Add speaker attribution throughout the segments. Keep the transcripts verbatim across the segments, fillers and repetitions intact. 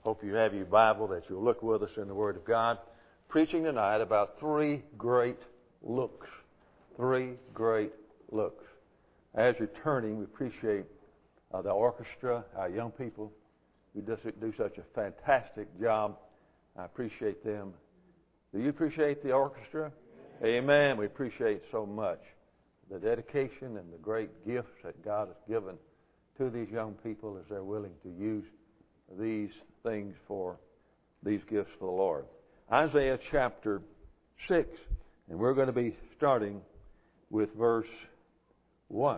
Speaker 1: Hope you have your Bible, that you'll look with us in the Word of God. Preaching tonight about three great looks. Three great looks. As you're turning, we appreciate uh, the orchestra, our young people who do, do such a fantastic job. I appreciate them. Do you appreciate the orchestra? Amen. We appreciate so much the dedication and the great gifts that God has given to these young people as they're willing to use these things for these gifts for the Lord. Isaiah chapter six, and we're going to be starting with verse one.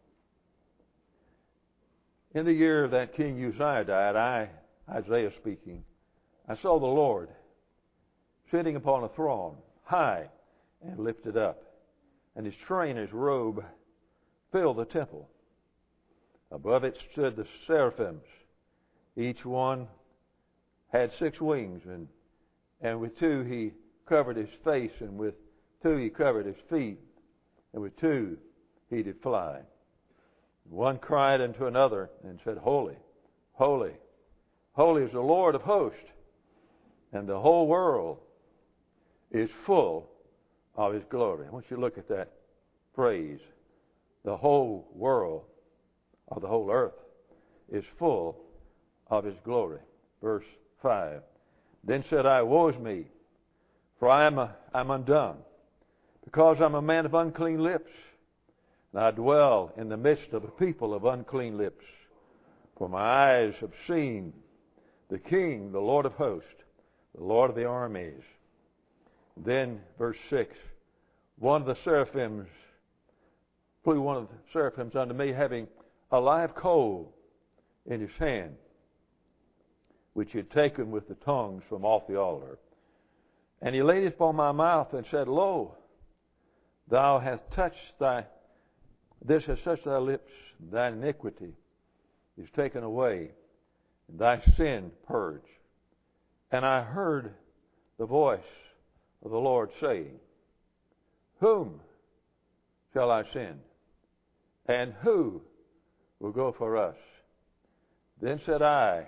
Speaker 1: In the year that King Uzziah died, I, Isaiah speaking, I saw the Lord sitting upon a throne, high and lifted up, and his train, his robe, filled the temple. Above it stood the seraphims. Each one had six wings, and, and with two he covered his face, and with two he covered his feet, and with two he did fly. One cried unto another and said, Holy, holy, holy is the Lord of hosts, and the whole world is full of his glory. I want you to look at that phrase. The whole world, or the whole earth, is full of his glory. Verse five. Then said I, Woe is me, for I am a, I'm undone, because I'm a man of unclean lips, and I dwell in the midst of a people of unclean lips. For my eyes have seen the King, the Lord of hosts, the Lord of the armies. Then, verse six, one of the seraphims flew one of the seraphims unto me, having a live coal in his hand, which he had taken with the tongues from off the altar. And he laid it upon my mouth and said, Lo, thou hast touched thy, this has touched thy lips, thine iniquity is taken away, and thy sin purged. And I heard the voice of the Lord saying, Whom shall I send? And who will go for us? Then said I,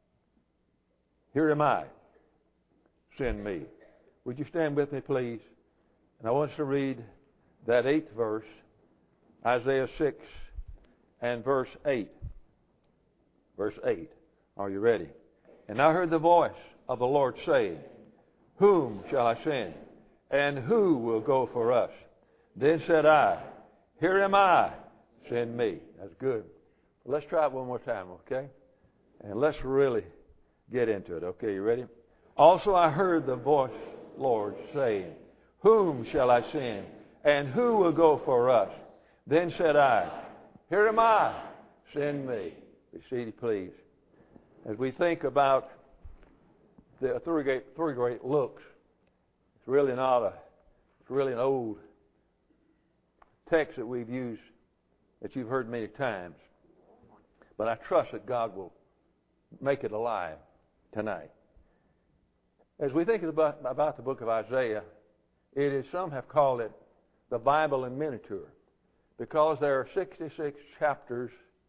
Speaker 1: Here am I, send me. Would you stand with me, please? And I want us to read that eighth verse, Isaiah six and verse eight. Verse eight. Are you ready? And I heard the voice of the Lord saying, Whom shall I send? And who will go for us? Then said I, Here am I, send me. That's good. Let's try it one more time, okay? And let's really get into it. Okay, you ready? Also I heard the voice, Lord, saying, Whom shall I send? And who will go for us? Then said I, Here am I, send me. Be seated, please. As we think about the three great, three great looks, it's really not a, it's really an old text that we've used, that you've heard many times. But I trust that God will make it alive tonight. As we think about, about the book of Isaiah, it is, some have called it the Bible in miniature, because there are sixty-six chapters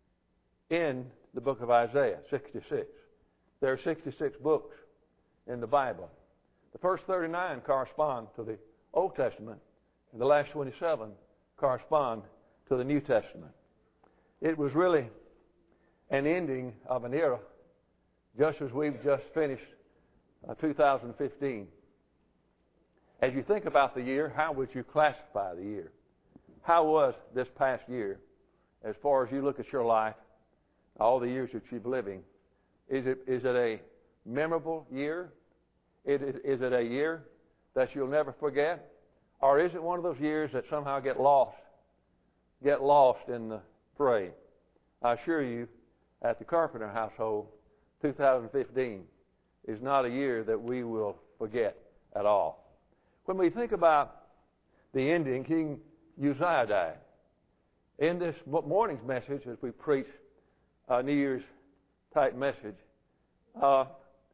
Speaker 1: in the book of Isaiah, sixty-six. There are sixty-six books in the Bible. The first thirty-nine correspond to the Old Testament, and the last twenty-seven correspond to the New Testament. It was really an ending of an era, just as we've just finished uh, two thousand fifteen. As you think about the year, how would you classify the year? How was this past year, as far as you look at your life, all the years that you've living? Is it is it a memorable year? Is it, is it a year that you'll never forget? Or is it one of those years that somehow get lost, get lost in the fray? I assure you, at the Carpenter household, two thousand fifteen is not a year that we will forget at all. When we think about the ending, King Uzziah died. In this morning's message, as we preach a New Year's type message, uh,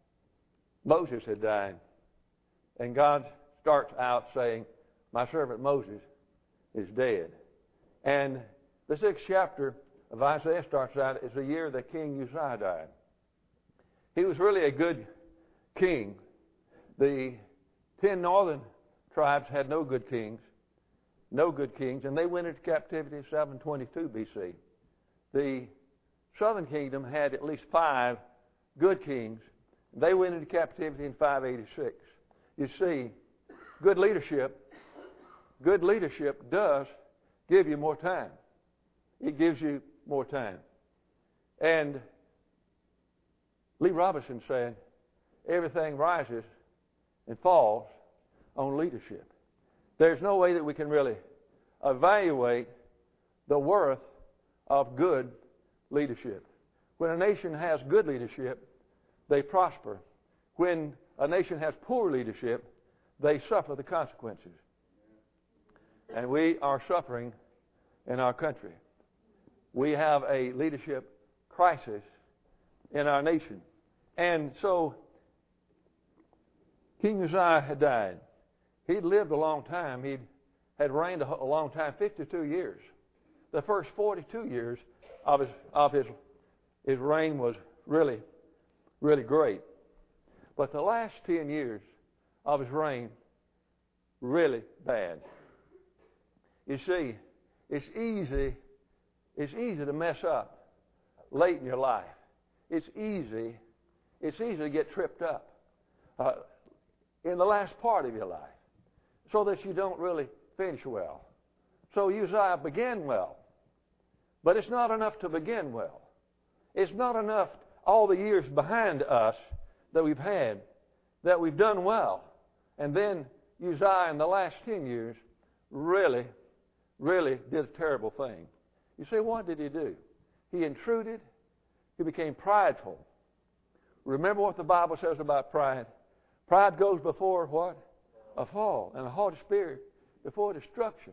Speaker 1: Moses had died. And God starts out saying, My servant Moses is dead. And the sixth chapter of Isaiah starts out as the year that King Uzziah died. He was really a good king. The ten northern tribes had no good kings, no good kings, and they went into captivity in seven twenty-two B C. The southern kingdom had at least five good kings. They went into captivity in five eighty-six. You see, good leadership, good leadership does give you more time. It gives you more time. And Lee Robinson said, everything rises and falls on leadership. There's no way that we can really evaluate the worth of good leadership. When a nation has good leadership, they prosper. When a nation has poor leadership, they suffer the consequences. And we are suffering in our country. We have a leadership crisis in our nation. And so, King Uzziah had died. He'd lived a long time. He had reigned a long time, fifty-two years. The first forty-two years of his of his his reign was really, really great. But the last ten years of his reign, really bad. You see, it's easy, it's easy to mess up late in your life. It's easy, it's easy to get tripped up uh, in the last part of your life, so that you don't really finish well. So Uzziah began well, but it's not enough to begin well. It's not enough all the years behind us that we've had, that we've done well. And then Uzziah in the last ten years really, really did a terrible thing. You say, what did he do? He intruded. He became prideful. Remember what the Bible says about pride? Pride goes before what? A fall. And a haughty spirit before destruction.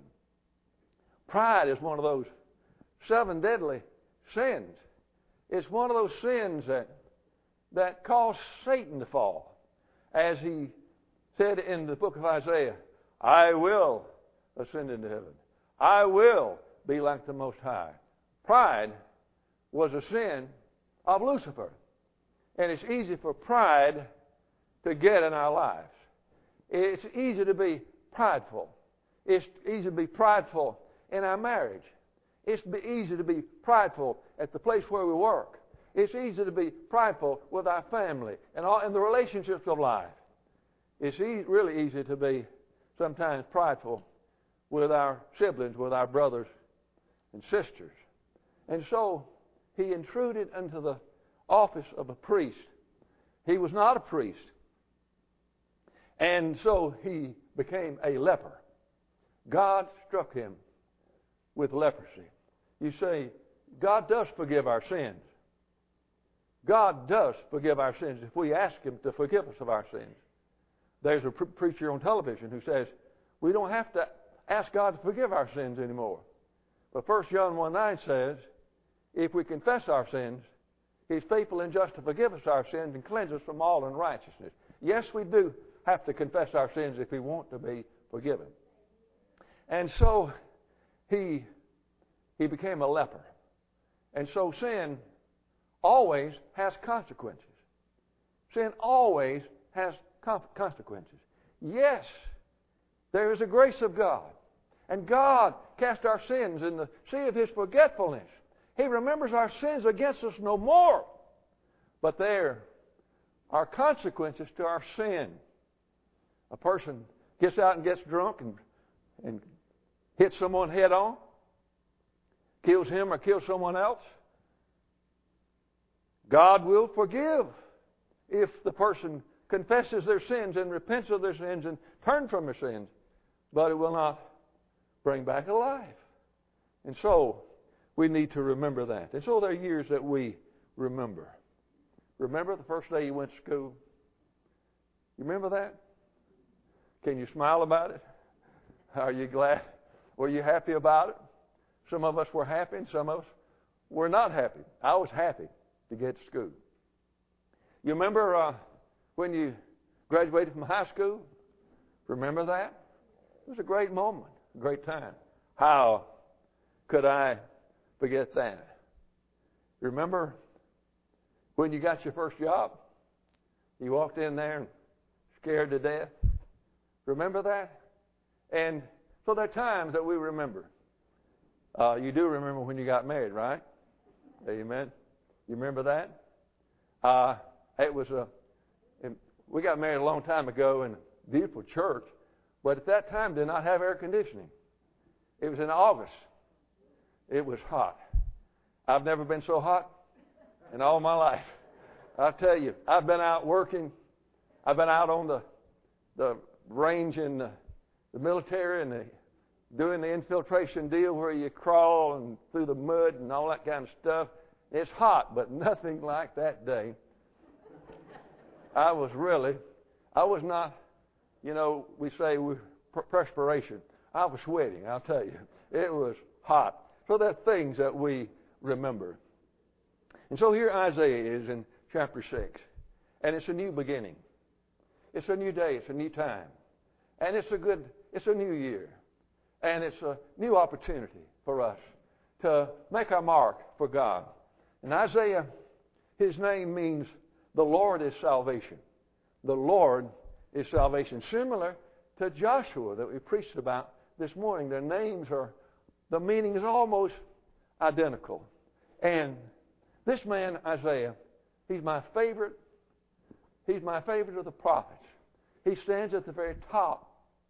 Speaker 1: Pride is one of those seven deadly sins. It's one of those sins that that caused Satan to fall. As he said in the book of Isaiah, I will ascend into heaven. I will be like the Most High. Pride was a sin of Lucifer. And it's easy for pride to get in our lives. It's easy to be prideful. It's easy to be prideful in our marriage. It's easy to be prideful at the place where we work. It's easy to be prideful with our family and all in the relationships of life. It's e- really easy to be sometimes prideful with our siblings, with our brothers and sisters. And so he intruded into the office of a priest. He was not a priest. And so he became a leper. God struck him with leprosy. You say, God does forgive our sins. God does forgive our sins if we ask Him to forgive us of our sins. There's a pre- preacher on television who says, we don't have to ask God to forgive our sins anymore. But First John one nine says, if we confess our sins, He's faithful and just to forgive us our sins and cleanse us from all unrighteousness. Yes, we do have to confess our sins if we want to be forgiven. And so he he became a leper. And so sin always has consequences. Sin always has consequences. Yes, there is a grace of God. And God cast our sins in the sea of His forgetfulness. He remembers our sins against us no more. But there are consequences to our sin. A person gets out and gets drunk and, and hits someone head on, kills him or kills someone else. God will forgive if the person confesses their sins and repents of their sins and turns from their sins. But it will not bring back a life. And so we need to remember that. And so there are years that we remember. Remember the first day you went to school? You remember that? Can you smile about it? Are you glad? Were you happy about it? Some of us were happy and some of us were not happy. I was happy to get to school. You remember uh, when you graduated from high school? Remember that? It was a great moment, a great time. How could I forget that? Remember when you got your first job? You walked in there and scared to death. Remember that? And so there are times that we remember. Uh, you do remember when you got married, right? Amen. You remember that? Uh, it was a. We got married a long time ago in a beautiful church, but at that time did not have air conditioning. It was in August. It was hot. I've never been so hot in all my life. I tell you, I've been out working. I've been out on the the range in the, the military and the, doing the infiltration deal where you crawl and through the mud and all that kind of stuff. It's hot, but nothing like that day. I was really, I was not, you know, we say we, perspiration. I was sweating, I'll tell you. It was hot. So there are things that we remember. And so here Isaiah is in chapter six. And it's a new beginning. It's a new day. It's a new time. And it's a good, it's a new year. And it's a new opportunity for us to make our mark for God. And Isaiah, his name means the Lord is salvation. The Lord is salvation. Similar to Joshua that we preached about this morning. Their names are, the meaning is almost identical. And this man, Isaiah, he's my favorite. He's my favorite of the prophets. He stands at the very top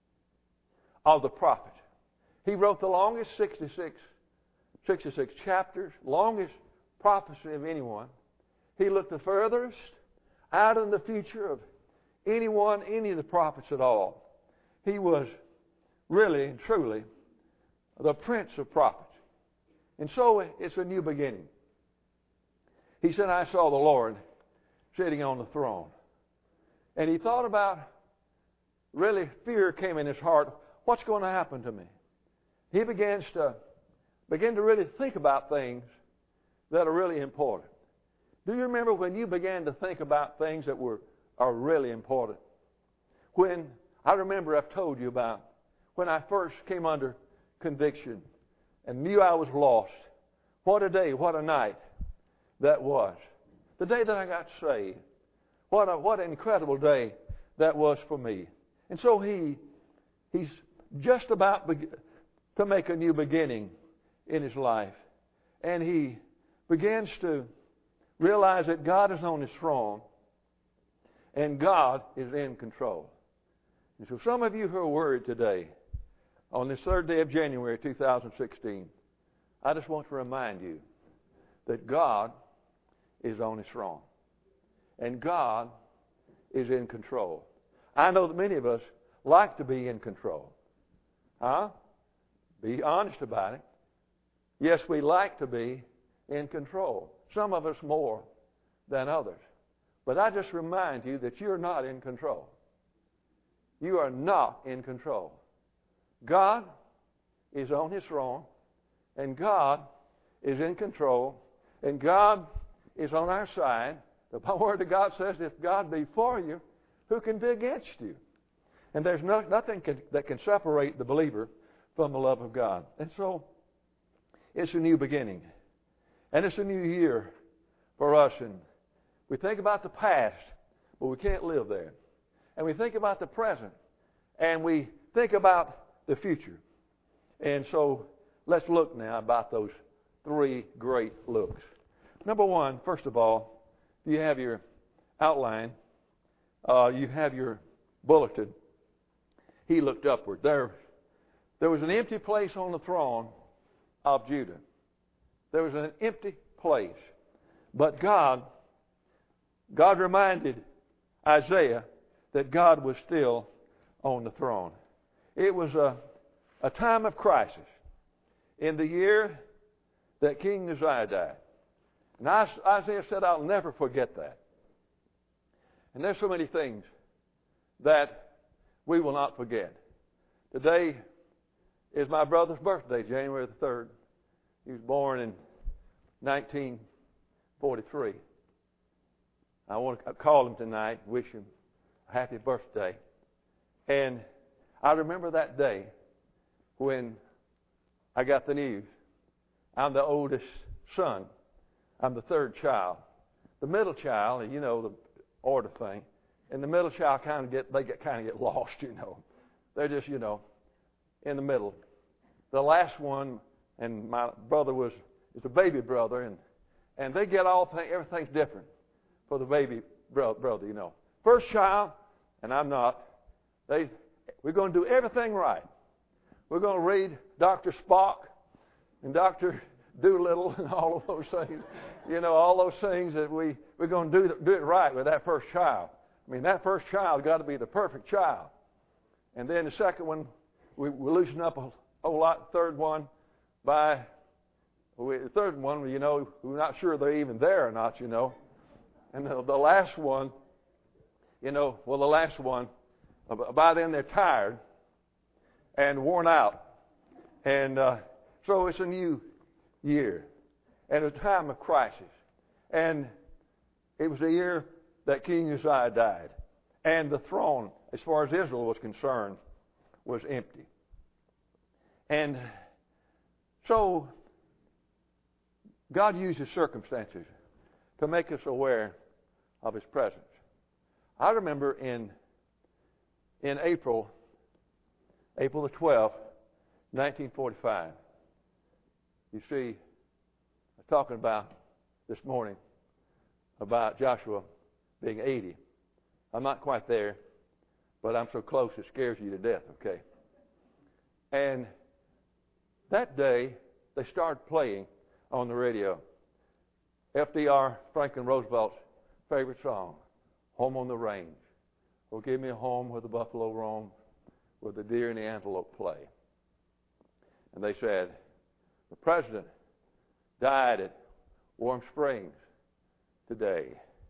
Speaker 1: of the prophets. He wrote the longest sixty-six, sixty-six chapters, longest prophecy of anyone. He looked the furthest out in the future of anyone, any of the prophets at all. He was really and truly the prince of prophets. And so it's a new beginning. He said, I saw the Lord sitting on the throne. And he thought about, really fear came in his heart. What's going to happen to me? He begins to begin to really think about things that are really important. Do you remember when you began to think about things that were are really important? When I remember I've told you about when I first came under conviction and knew I was lost. What a day, what a night that was. The day that I got saved. What a, what an incredible day that was for me. And so he he's just about be- to make a new beginning in his life. And he begins to realize that God is on his throne and God is in control. And so some of you who are worried today, on this third day of January two thousand sixteen, I just want to remind you that God is on his throne. And God is in control. I know that many of us like to be in control. Huh? Be honest about it. Yes, we like to be in control. Some of us more than others. But I just remind you that you're not in control. You are not in control. God is on his throne, and God is in control, and God is on our side. The Word of God says, if God be for you, who can be against you? And there's no, nothing can, that can separate the believer from the love of God. And so, it's a new beginning. And it's a new year for us. And we think about the past, but we can't live there. And we think about the present, and we think about the future. And so, let's look now about those three great looks. Number one, first of all, you have your outline. Uh, you have your bulletin. He looked upward. There, there was an empty place on the throne of Judah. There was an empty place. But God, God reminded Isaiah that God was still on the throne. It was a, a time of crisis in the year that King Uzziah died. And Isaiah said, I'll never forget that. And there's so many things that we will not forget. Today is my brother's birthday, January the third. He was born in nineteen forty-three. I want to call him tonight, wish him a happy birthday. And I remember that day when I got the news. I'm the oldest son. I'm the third child. The middle child, you know the order thing, and the middle child kind of get, they get kind of get lost, you know. They're just, you know, in the middle. The last one, and my brother was, is a baby brother, and, and they get all, thing, everything's different for the baby bro- brother, you know. First child, and I'm not, they, we're going to do everything right. We're going to read Doctor Spock and Doctor Doolittle and all of those things. You know, all those things that we, we're going to do, do it right with that first child. I mean, that first child got to be the perfect child. And then the second one, we, we loosen up a whole lot. The third one, by we, the third one, you know, we're not sure they're even there or not, you know. And the, the last one, you know, well, the last one, by then they're tired and worn out. And uh, so it's a new year and a time of crisis. And it was the year that King Uzziah died. And the throne, as far as Israel was concerned, was empty. And so God uses circumstances to make us aware of His presence. I remember in in April, April the twelfth, nineteen forty-five. You see, I was talking about this morning about Joshua being eighty. I'm not quite there, but I'm so close it scares you to death, okay? And that day, they started playing on the radio F D R, Franklin Roosevelt's favorite song, Home on the Range. Oh, give me a home where the buffalo roam, where the deer and the antelope play. And they said, the president died at Warm Springs today.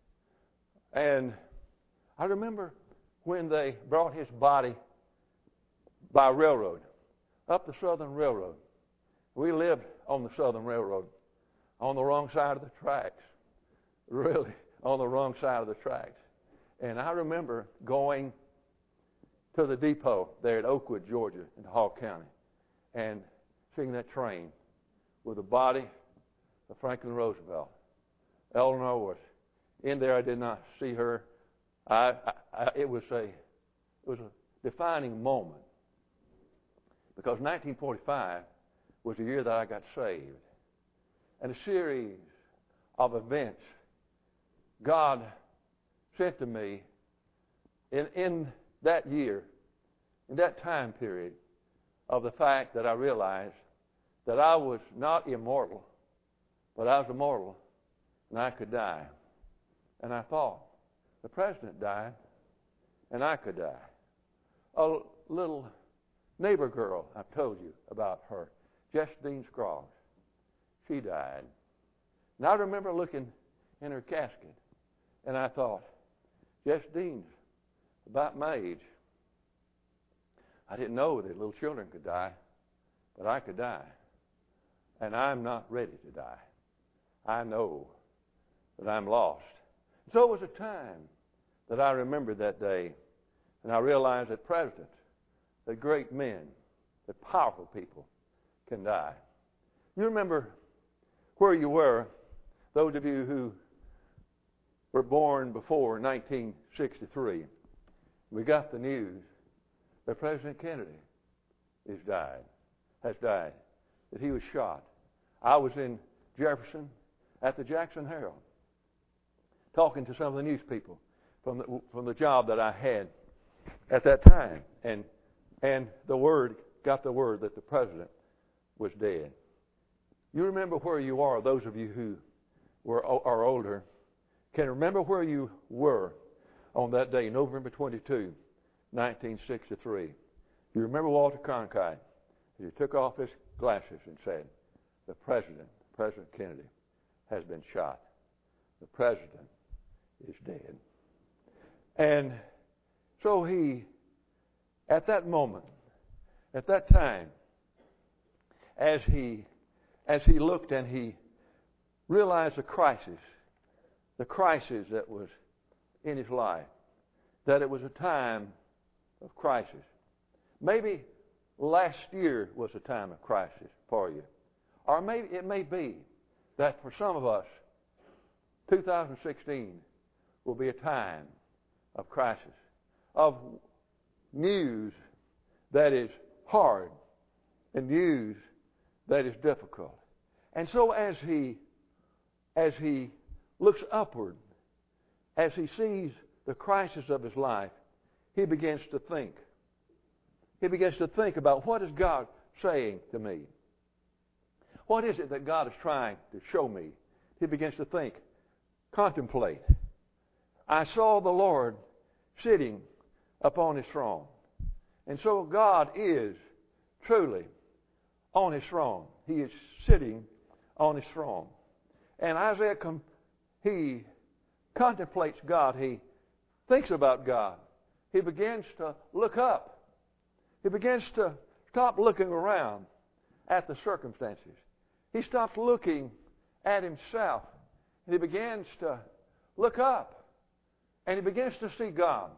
Speaker 1: And I remember when they brought his body by railroad, up the Southern Railroad. We lived on the Southern Railroad, on the wrong side of the tracks, really on the wrong side of the tracks. And I remember going to the depot there at Oakwood, Georgia, in Hall County, and seeing that train with the body of Franklin Roosevelt. Eleanor was in there. I did not see her. I, I, I, it was a, it was a defining moment because nineteen forty-five was the year that I got saved, and a series of events God sent to me in, in that year, in that time period, of the fact that I realized that I was not immortal, but I was immortal, and I could die. And I thought, the president died, and I could die. A little neighbor girl, I've told you about her, Justine Scroggs, she died. And I remember looking in her casket, and I thought, Justine's about my age. I didn't know that little children could die, but I could die. And I'm not ready to die. I know that I'm lost. So it was a time that I remembered that day, and I realized that presidents, that great men, that powerful people can die. You remember where you were, those of you who were born before nineteen sixty-three. We got the news that President Kennedy is died, has died, that he was shot. I was in Jefferson at the Jackson Herald talking to some of the news people from the, from the job that I had at that time. And and the word, got the word that the president was dead. You remember where you are, those of you who were are older, can remember where you were on that day, November twenty-second, nineteen sixty-three. You remember Walter Cronkite, he took off his glasses and said, the president, President Kennedy, has been shot. The president is dead. And so he, at that moment, at that time, as he as he looked and he realized the crisis, the crisis that was in his life, that it was a time of crisis. Maybe last year was a time of crisis for you. Or maybe it may be that for some of us, two thousand sixteen will be a time of crisis, of news that is hard and news that is difficult. And so as he as he looks upward, as he sees the crisis of his life, he begins to think. He begins to think about, what is God saying to me? What is it that God is trying to show me? He begins to think, contemplate. I saw the Lord sitting upon his throne. And so God is truly on his throne. He is sitting on his throne. And Isaiah, he contemplates God. He thinks about God. He begins to look up. He begins to stop looking around at the circumstances. He stops looking at himself. And he begins to look up. And he begins to see God.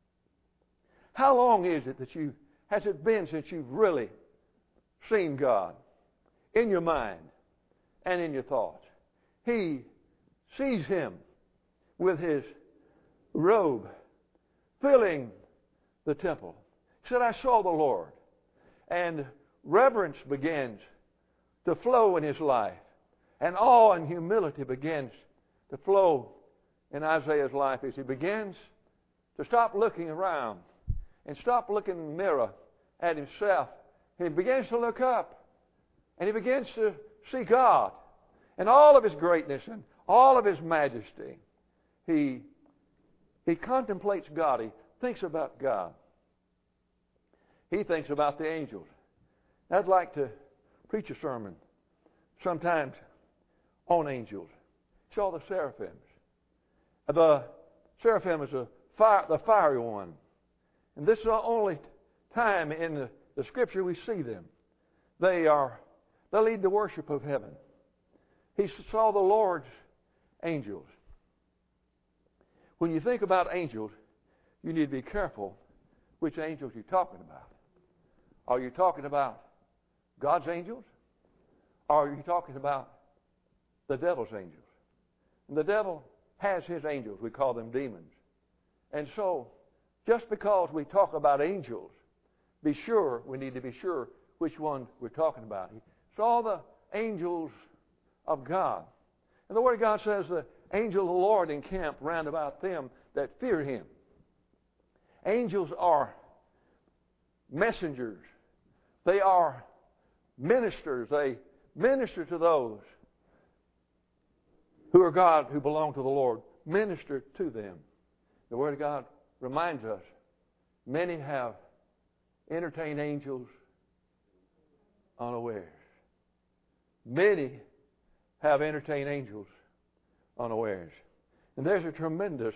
Speaker 1: How long is it that you, has it been since you've really seen God in your mind and in your thoughts? He sees him with his robe filling the temple. He said, I saw the Lord. And reverence begins to flow in his life. And awe and humility begins to flow in Isaiah's life as he begins to stop looking around and stop looking in the mirror at himself. And he begins to look up. And he begins to see God and all of his greatness and all of his majesty. He, he contemplates God. He thinks about God. He thinks about the angels. I'd like to preach a sermon sometimes on angels. It's all the seraphims. The seraphim is a fire, the fiery one. And this is the only time in the, the Scripture we see them. They are, they lead the worship of heaven. He saw the Lord's angels. When you think about angels, you need to be careful which angels you're talking about. Are you talking about God's angels? Or are you talking about the devil's angels? And the devil has his angels. We call them demons. And so, just because we talk about angels, be sure, we need to be sure which one we're talking about. He saw the angels of God. And the Word of God says, the angel of the Lord encamp round about them that fear him. Angels are messengers. They are ministers. They minister to those who are God, who belong to the Lord. Minister to them. The Word of God reminds us, many have entertained angels unawares. Many have entertained angels unawares. And there's a tremendous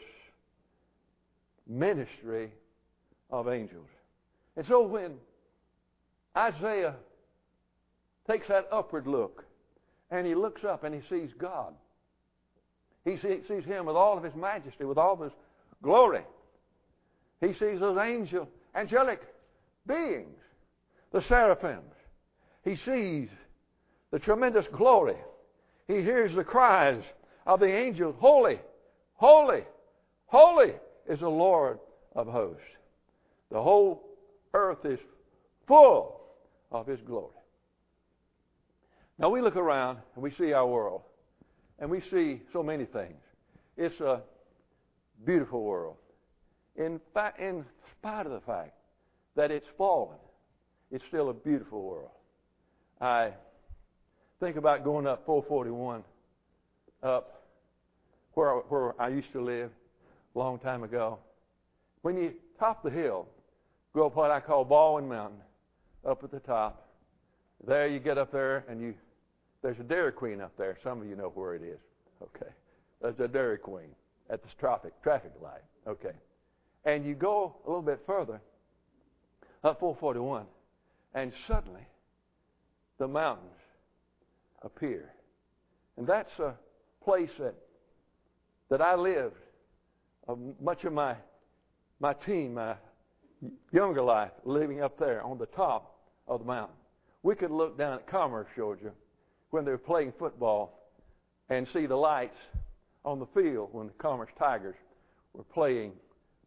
Speaker 1: ministry of angels. And so when Isaiah takes that upward look and he looks up and he sees God, he sees him with all of his majesty, with all of his glory. He sees those angel, angelic beings, the seraphims. He sees the tremendous glory. He hears the cries of the angels, holy, holy, holy is the Lord of hosts. The whole earth is full of his glory. Now we look around and we see our world, and we see so many things. It's a beautiful world. In fact, in spite of the fact that it's fallen, it's still a beautiful world. I think about going up four forty-one, up where, where I used to live a long time ago. When you top the hill, go up what I call Baldwin Mountain, up at the top. There you get up there, and you there's a Dairy Queen up there. Some of you know where it is. Okay. There's a Dairy Queen at the traffic, traffic light. Okay. And you go a little bit further, up four forty-one, and suddenly the mountains appear. And that's a place that that I lived uh, much of my my teen, my younger life, living up there on the top of the mountain. We could look down at Commerce, Georgia, when they were playing football, and see the lights on the field when the Commerce Tigers were playing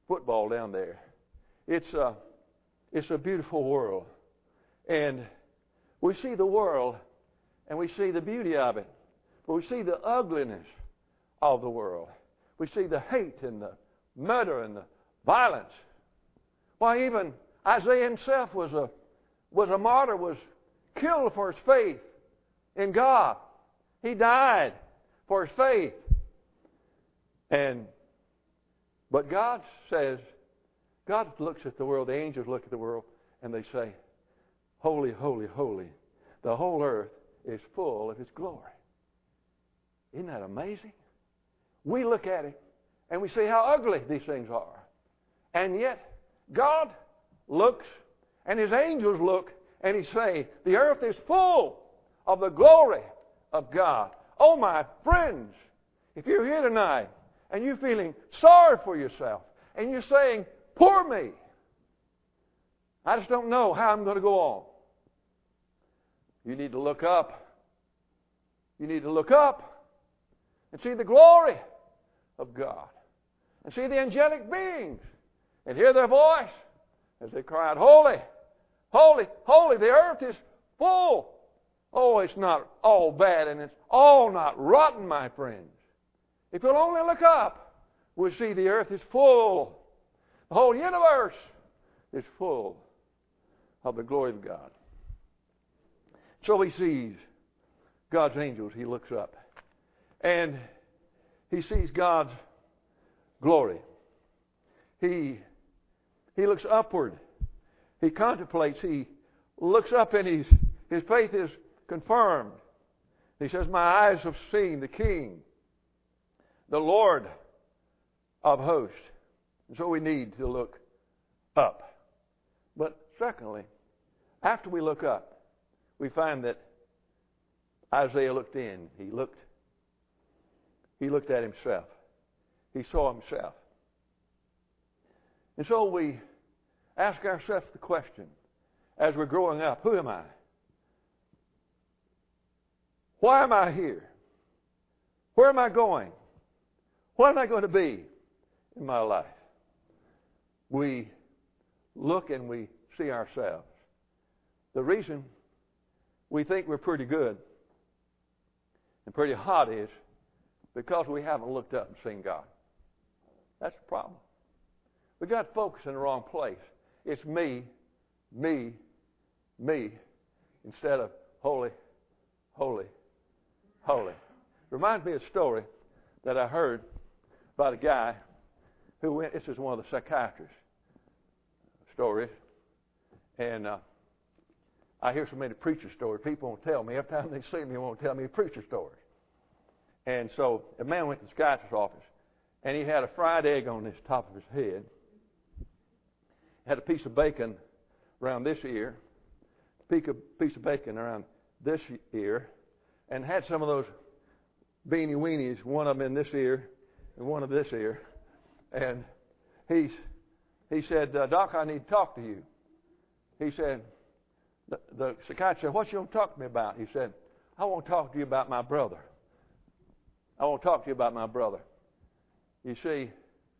Speaker 1: football down there. It's a, it's a beautiful world. And we see the world and we see the beauty of it. But we see the ugliness of the world. We see the hate and the murder and the violence. Why, even Isaiah himself was a, was a martyr, was killed for his faith in God. He died for his faith. And but God says, God looks at the world, the angels look at the world, and they say, holy, holy, holy. The whole earth is full of His glory. Isn't that amazing? We look at it and we see how ugly these things are. And yet, God looks and His angels look and He say, the earth is full of the glory of God. Oh, my friends, if you're here tonight and you're feeling sorry for yourself and you're saying, poor me, I just don't know how I'm going to go on. You need to look up. You need to look up and see the glory of God and see the angelic beings and hear their voice as they cry out, holy, holy, holy, the earth is full. Oh, it's not all bad and it's all not rotten, my friends. If you'll only look up, we'll see the earth is full. The whole universe is full of the glory of God. So he sees God's angels. He looks up and he sees God's glory. He, he looks upward. He contemplates. He looks up and he's, his faith is confirmed. He says, my eyes have seen the King, the Lord of hosts. And so we need to look up. But secondly, after we look up, we find that Isaiah looked in. He looked, he looked at himself. He saw himself. And so we ask ourselves the question, as we're growing up, who am I? Why am I here? Where am I going? What am I going to be in my life? We look and we see ourselves. The reason we think we're pretty good and pretty hot is because we haven't looked up and seen God. That's the problem. We got focused in the wrong place. It's me, me, me, instead of holy, holy, holy. Reminds me of a story that I heard about a guy who went, this is one of the psychiatrist stories, and uh, I hear so many preacher stories. People won't tell me. Every time they see me, they won't tell me a preacher story. And so a man went to the psychiatrist's office, and he had a fried egg on the top of his head, had a piece of bacon around this ear, a piece of bacon around this ear, and had some of those beanie weenies, one of them in this ear and one of this ear. And he's, he said, uh, Doc, I need to talk to you. He said, the, the psychiatrist said, what you want to talk to me about? He said, I want to talk to you about my brother. I want to talk to you about my brother. You see,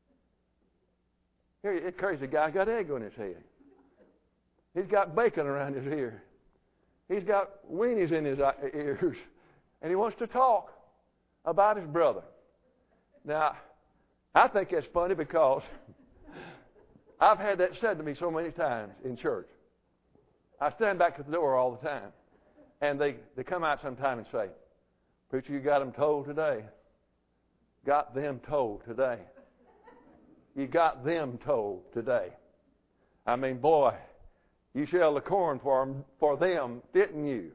Speaker 1: here, this crazy guy got egg on his head. He's got bacon around his ear. He's got weenies in his ears. And he wants to talk about his brother. Now, I think that's funny because I've had that said to me so many times in church. I stand back at the door all the time. And they, they come out sometime and say, Preacher, you got them told today. Got them told today. You got them told today. I mean, boy, you shelled the corn for them, for them, didn't you?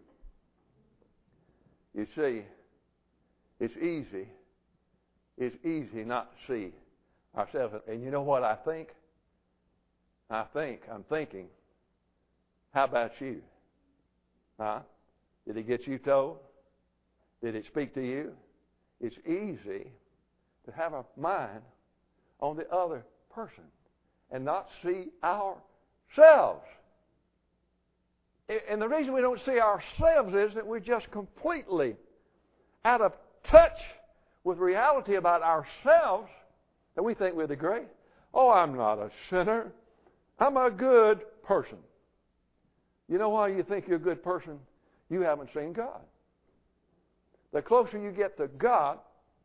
Speaker 1: You see, it's easy. It's easy not to see ourselves. And you know what I think? I think, I'm thinking, how about you? Huh? Did it get you told? Did it speak to you? It's easy to have a mind on the other person and not see ourselves. And the reason we don't see ourselves is that we're just completely out of touch with reality about ourselves, that we think we're the great. Oh, I'm not a sinner. I'm a good person. You know why you think you're a good person? You haven't seen God. The closer you get to God,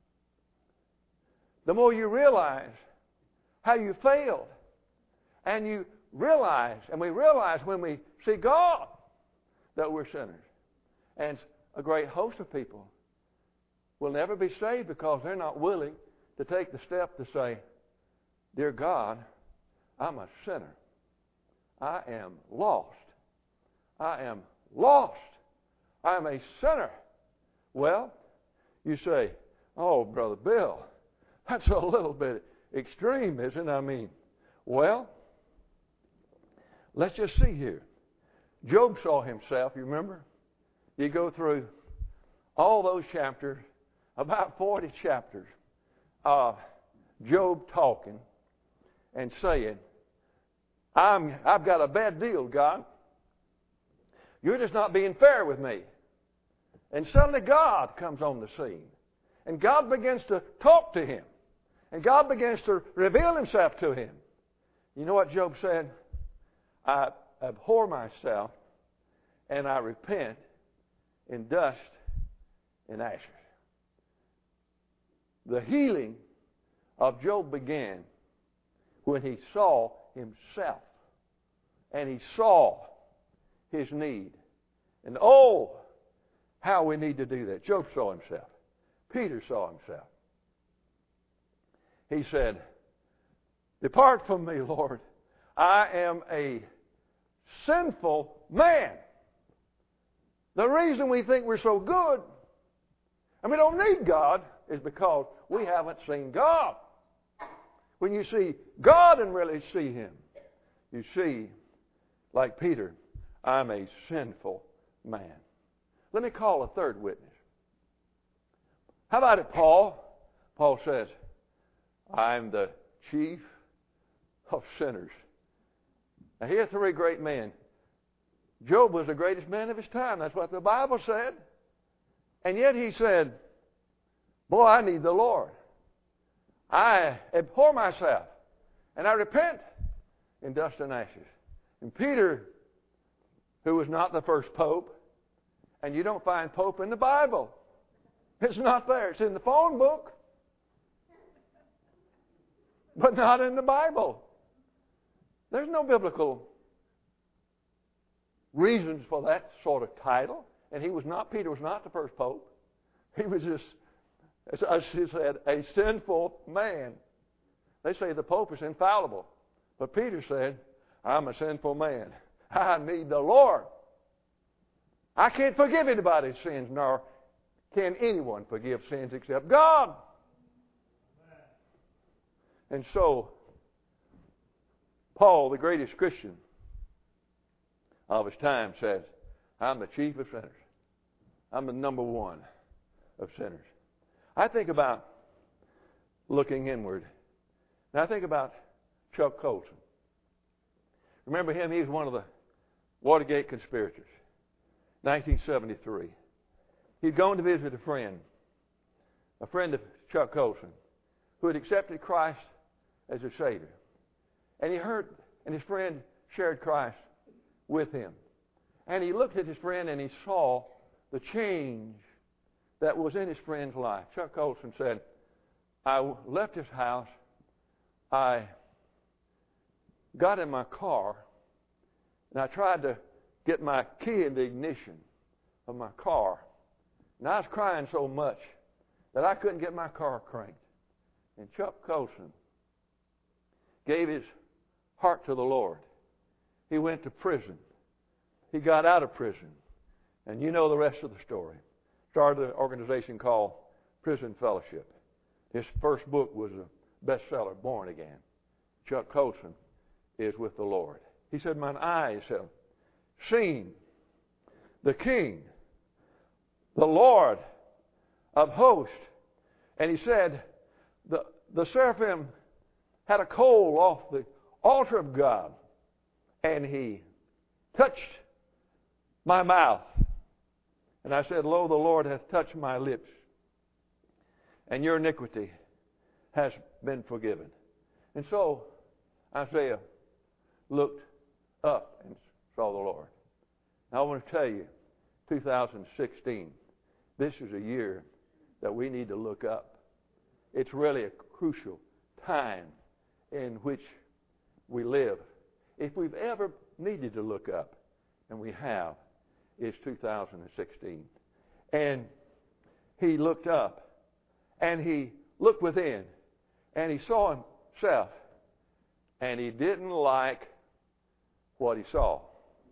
Speaker 1: the more you realize how you failed. And you realize, and we realize when we see God, that we're sinners. And a great host of people will never be saved because they're not willing to take the step to say, Dear God, I'm a sinner. I am lost. I am lost. I'm a sinner. Well, you say, oh, Brother Bill, that's a little bit extreme, isn't it? I mean, well, let's just see here. Job saw himself, you remember? You go through all those chapters, about forty chapters of Job talking and saying, I'm, I've got a bad deal, God. You're just not being fair with me. And suddenly God comes on the scene. And God begins to talk to him. And God begins to reveal himself to him. You know what Job said? I abhor myself and I repent in dust and ashes. The healing of Job began when he saw himself. And he saw his need. And oh, how we need to do that. Job saw himself. Peter saw himself. He said, Depart from me, Lord. I am a sinful man. The reason we think we're so good and we don't need God is because we haven't seen God. When you see God and really see Him, you see, like Peter, I'm a sinful man. Let me call a third witness. How about it, Paul? Paul says, I'm the chief of sinners. Now, here are three great men. Job was the greatest man of his time. That's what the Bible said. And yet he said, boy, I need the Lord. I abhor myself, and I repent in dust and ashes. And Peter, who was not the first pope, and you don't find pope in the Bible. It's not there. It's in the phone book, but not in the Bible. There's no biblical reasons for that sort of title. And he was not, Peter was not the first pope. He was just, as I said, a sinful man. They say the pope is infallible. But Peter said, I'm a sinful man. I need the Lord. I can't forgive anybody's sins, nor can anyone forgive sins except God. And so, Paul, the greatest Christian of his time, says, I'm the chief of sinners. I'm the number one of sinners. I think about looking inward. And I think about Chuck Colson. Remember him? He was one of the Watergate conspirators. nineteen seventy-three. He'd gone to visit a friend, a friend of Chuck Colson, who had accepted Christ as a Savior. And he heard, and his friend shared Christ with him. And he looked at his friend and he saw the change that was in his friend's life. Chuck Colson said, I left his house, I got in my car, and I tried to get my key in the ignition of my car. And I was crying so much that I couldn't get my car cranked. And Chuck Colson gave his heart to the Lord. He went to prison. He got out of prison. And you know the rest of the story. Started an organization called Prison Fellowship. His first book was a bestseller, Born Again. Chuck Colson is with the Lord. He said, mine eyes have seen the King, the Lord of hosts. And he said, the, the seraphim had a coal off the altar of God, and he touched my mouth. And I said, lo, the Lord hath touched my lips, and your iniquity has been forgiven. And so, Isaiah looked up and saw the Lord. Now I want to tell you, two thousand sixteen, this is a year that we need to look up. It's really a crucial time in which we live. If we've ever needed to look up, and we have, it's two thousand sixteen. And he looked up, and he looked within, and he saw himself, and he didn't like what he saw.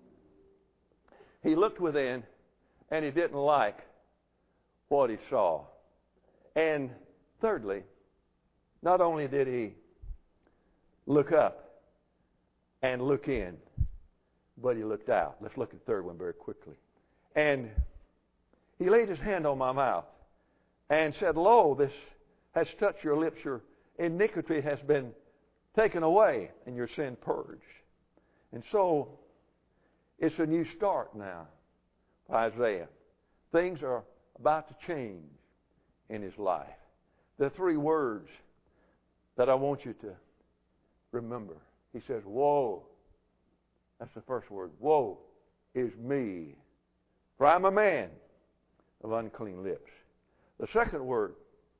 Speaker 1: He looked within, and he didn't like what he saw. And thirdly, not only did he look up and look in, but he looked out. Let's look at the third one very quickly. And he laid his hand on my mouth and said, Lo, this has touched your lips. Your iniquity has been taken away and your sin purged. And so it's a new start now for Isaiah. Things are about to change in his life. The three words that I want you to remember. He says, woe. That's the first word. Woe is me, for I'm a man of unclean lips. The second word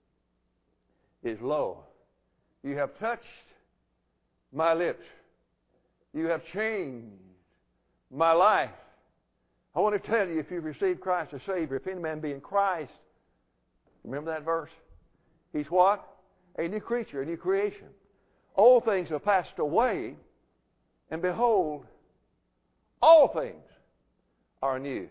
Speaker 1: is lo. You have touched my lips. You have changed my life. I want to tell you, if you've received Christ as Savior, if any man be in Christ, remember that verse? He's what? A new creature, a new creation. Old things have passed away, and behold, all things are new.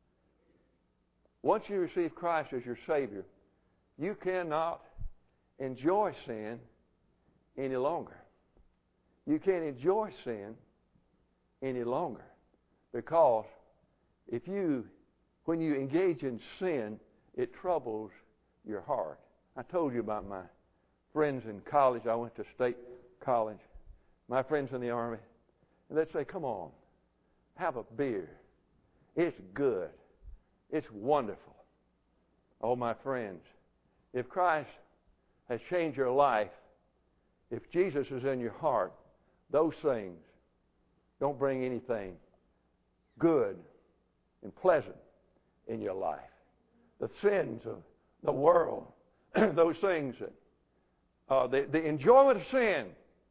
Speaker 1: Once you receive Christ as your Savior, you cannot enjoy sin any longer. You can't enjoy sin any longer, because if you, when you engage in sin, it troubles your heart. I told you about my friends in college. I went to state college. My friends in the Army. And they'd say, come on, have a beer. It's good. It's wonderful. Oh, my friends, if Christ has changed your life, if Jesus is in your heart, those things don't bring anything good and pleasant in your life. The sins of the world, those things, that, uh, the, the enjoyment of sin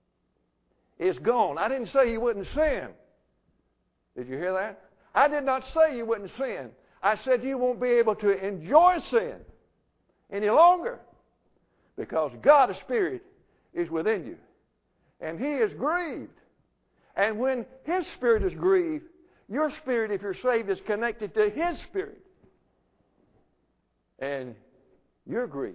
Speaker 1: is gone. I didn't say you wouldn't sin. Did you hear that? I did not say you wouldn't sin. I said you won't be able to enjoy sin any longer, because God, the Spirit, is within you. And He is grieved. And when His Spirit is grieved, your spirit, if you're saved, is connected to His Spirit. And you're grieved.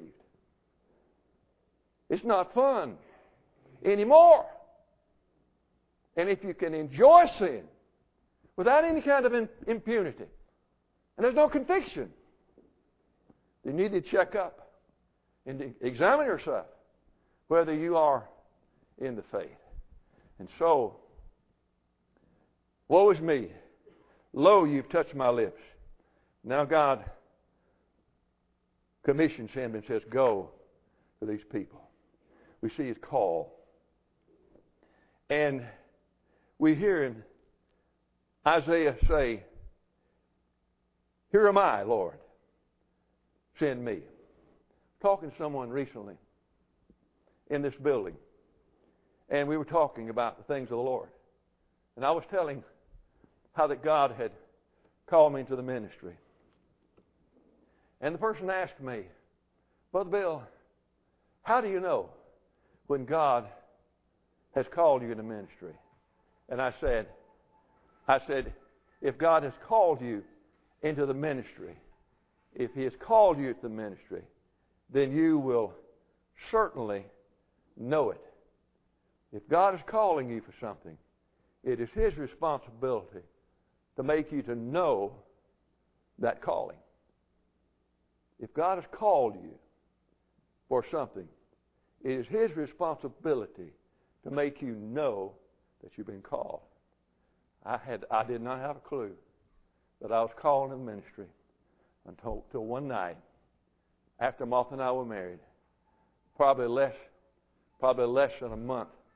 Speaker 1: It's not fun anymore. And if you can enjoy sin without any kind of impunity, and there's no conviction, you need to check up and examine yourself whether you are in the faith. And so, woe is me. Lo, you've touched my lips. Now God commissions him and says, go to these people. We see his call. And we hear him, Isaiah say, here am I, Lord. Send me. Talking to someone recently in this building, and we were talking about the things of the Lord. And I was telling how that God had called me into the ministry. And the person asked me, Brother Bill, how do you know when God has called you into ministry? And I said, I said, if God has called you into the ministry, if He has called you to the ministry, then you will certainly know it. If God is calling you for something, it is His responsibility to make you to know that calling. If God has called you for something, it is His responsibility to make you know that you've been called. I had I did not have a clue that I was called in the ministry until, until one night after Martha and I were married, probably less probably less than a month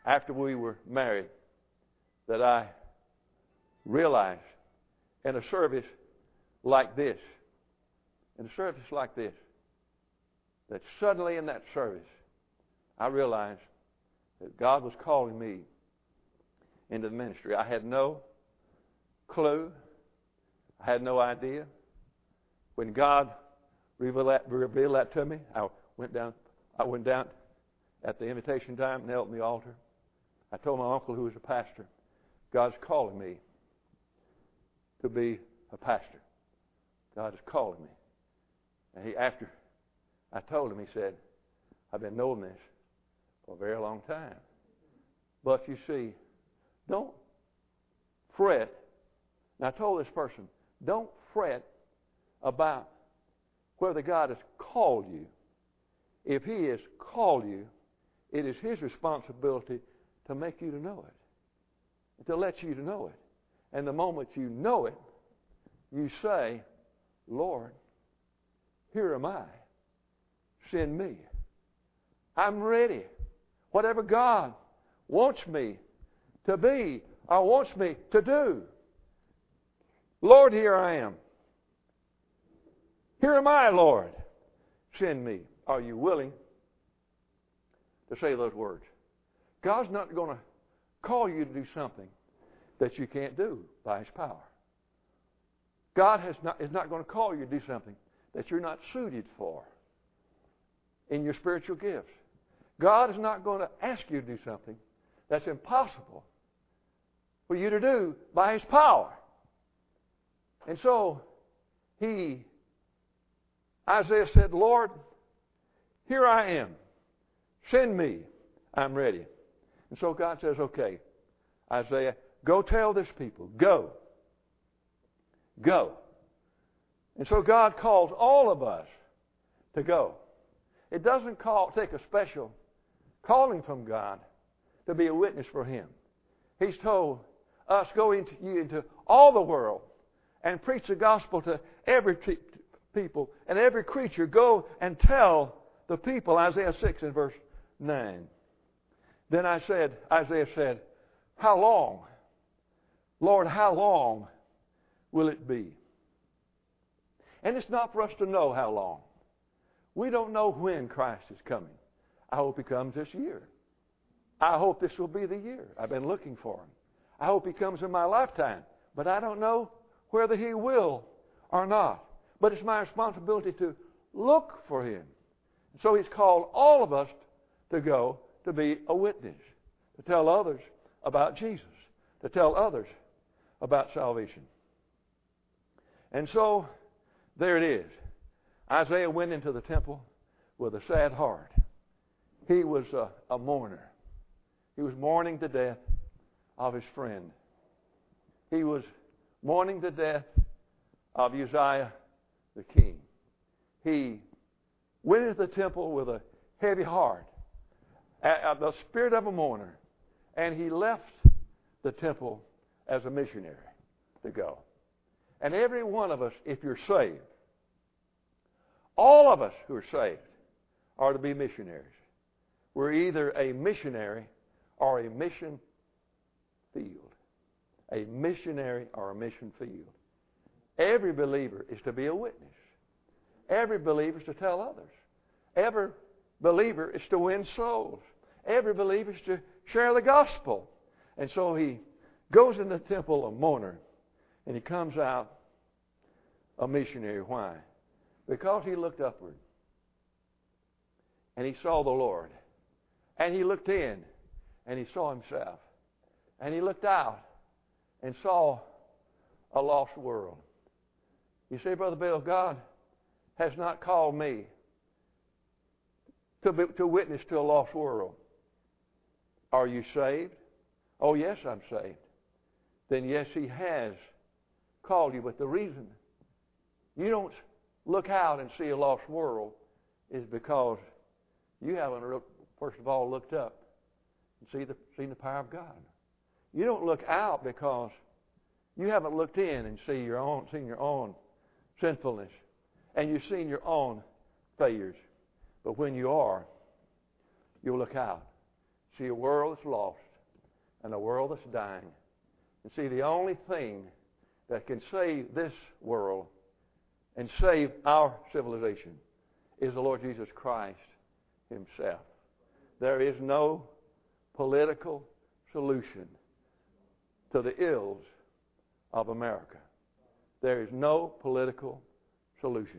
Speaker 1: after we were married that I realized in a service like this, in a service like this, that suddenly in that service, I realized that God was calling me into the ministry. I had no clue. I had no idea. When God revealed that, revealed that to me, I went down. I went down at the invitation time, knelt in the altar. I told my uncle, who was a pastor, God's calling me to be a pastor. God is calling me. And he, after I told him, he said, I've been knowing this for a very long time. But you see, don't fret. And I told this person, don't fret about whether God has called you. If He has called you, it is His responsibility to make you to know it, to let you to know it. And the moment you know it, you say, Lord, here am I. Send me. I'm ready. Whatever God wants me to be or wants me to do. Lord, here I am. Here am I, Lord. Send me. Are you willing to say those words? God's not going to call you to do something that you can't do by His power. God has not, is not going to call you to do something that you're not suited for in your spiritual gifts. God is not going to ask you to do something that's impossible for you to do by His power. And so, he, Isaiah said, Lord, here I am. Send me. I'm ready. And so God says, okay, Isaiah, go tell this people. Go. Go. And so God calls all of us to go. It doesn't call, take a special calling from God to be a witness for Him. He's told us, go into you into all the world and preach the gospel to every t- people and every creature. Go and tell the people, Isaiah six and verse nine. Then I said, Isaiah said, how long, Lord, how long will it be? And it's not for us to know how long. We don't know when Christ is coming. I hope He comes this year. I hope this will be the year. I've been looking for Him. I hope He comes in my lifetime. But I don't know whether He will or not. But it's my responsibility to look for Him. So He's called all of us to go to be a witness, to tell others about Jesus, to tell others about salvation. And so, there it is. Isaiah went into the temple with a sad heart. He was a, a mourner. He was mourning the death of his friend. He was mourning the death of Uzziah the king. He went into the temple with a heavy heart, the spirit of a mourner, and he left the temple as a missionary to go. And every one of us, if you're saved, all of us who are saved are to be missionaries. We're either a missionary or a mission field. A missionary or a mission field. Every believer is to be a witness. Every believer is to tell others. Every believer is to win souls. Every believer is to share the gospel. And so he goes in the temple a mourner, and he comes out a missionary. Why? Because he looked upward, and he saw the Lord. And he looked in, and he saw himself. And he looked out, and saw a lost world. You see, Brother Bill, God has not called me to, be, to witness to a lost world. Are you saved? Oh, yes, I'm saved. Then yes, He has called you. But the reason you don't look out and see a lost world is because you haven't, first of all, looked up and see the, seen the power of God. You don't look out because you haven't looked in and see your own, seen your own sinfulness, and you've seen your own failures. But when you are, you'll look out, See a world that's lost and a world that's dying. And see, the only thing that can save this world and save our civilization is the Lord Jesus Christ Himself. There is no political solution to the ills of America. There is no political solution.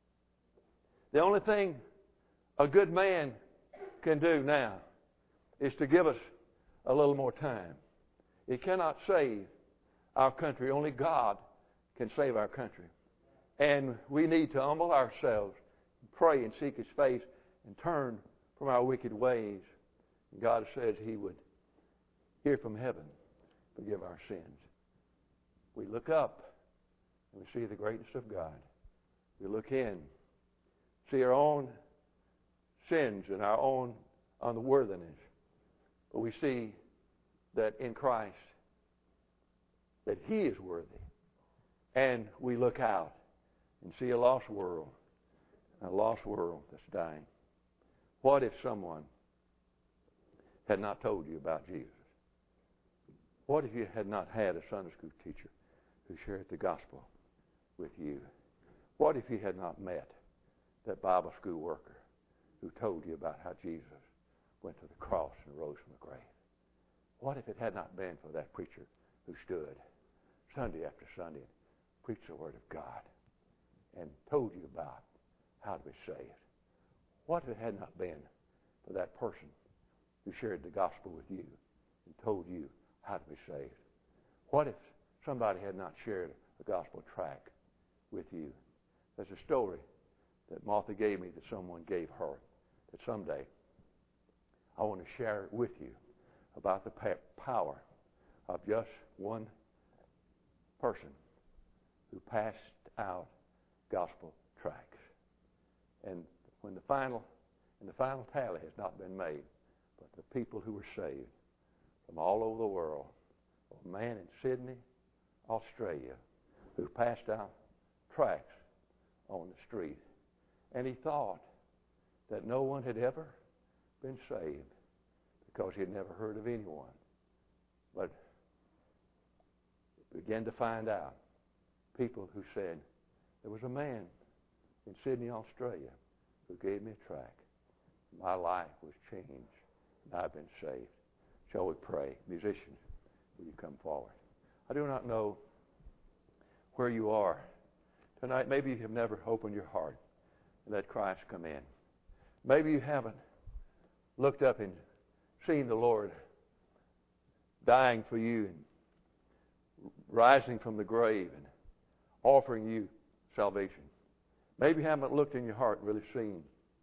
Speaker 1: The only thing a good man can do now is to give us a little more time. It cannot save our country. Only God can save our country. And we need to humble ourselves, pray and seek His face, and turn from our wicked ways. And God says He would hear from heaven, forgive our sins. We look up and we see the greatness of God. We look in, see our own sins and our own unworthiness. But we see that in Christ, that He is worthy. And we look out and see a lost world, a lost world that's dying. What if someone had not told you about Jesus? What if you had not had a Sunday school teacher who shared the gospel with you? What if you had not met that Bible school worker who told you about how Jesus went to the cross and rose from the grave? What if it had not been for that preacher who stood Sunday after Sunday and preached the Word of God and told you about how to be saved? What if it had not been for that person who shared the gospel with you and told you how to be saved? What if somebody had not shared a gospel tract with you? There's a story that Martha gave me that someone gave her that someday I want to share with you about the power of just one person who passed out gospel tracts. And when the final and the final tally has not been made, but the people who were saved from all over the world, a man in Sydney, Australia, who passed out tracts on the street, and he thought that no one had ever been saved because he had never heard of anyone. But began to find out people who said, there was a man in Sydney, Australia, who gave me a tract. My life was changed, and I've been saved. Shall we pray? Musicians, will you come forward? I do not know where you are tonight. Maybe you have never opened your heart and let Christ come in. Maybe you haven't looked up and seen the Lord dying for you and rising from the grave and offering you salvation. Maybe you haven't looked in your heart and really seen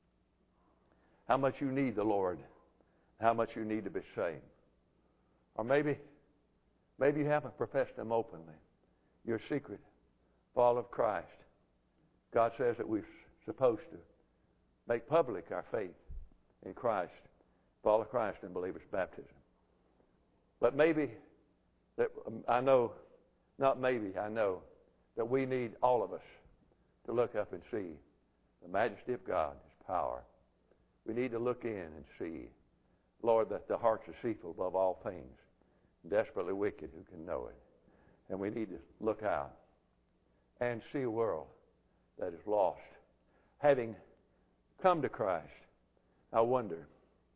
Speaker 1: how much you need the Lord, how much you need to be saved. Or maybe maybe you haven't professed Him openly. You're a secret follower of Christ. God says that we're supposed to make public our faith in Christ, follow Christ in believer's baptism. But maybe, that I know, not maybe, I know, that we need, all of us, to look up and see the majesty of God, His power. We need to look in and see, Lord, that the heart's deceitful above all things, desperately wicked, who can know it? And we need to look out and see a world that is lost. Having come to Christ, I wonder,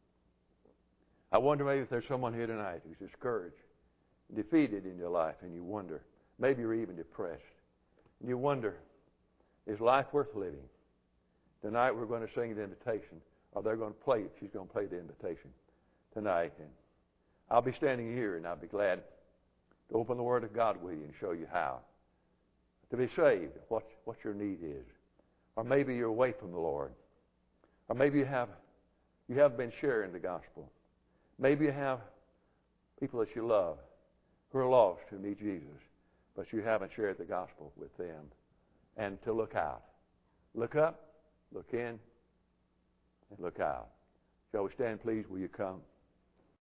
Speaker 1: I wonder maybe if there's someone here tonight who's discouraged, defeated in your life, and you wonder, maybe you're even depressed. And you wonder, is life worth living? Tonight we're going to sing the invitation, or they're going to play it. She's going to play the invitation tonight. And I'll be standing here, and I'll be glad to open the Word of God with you and show you how to be saved, what, what your need is. Or maybe you're away from the Lord. Or maybe you have you have been sharing the gospel. Maybe you have people that you love who are lost, who need Jesus, but you haven't shared the gospel with them. And to look out. Look up, look in, and look out. Shall we stand, please? Will you come?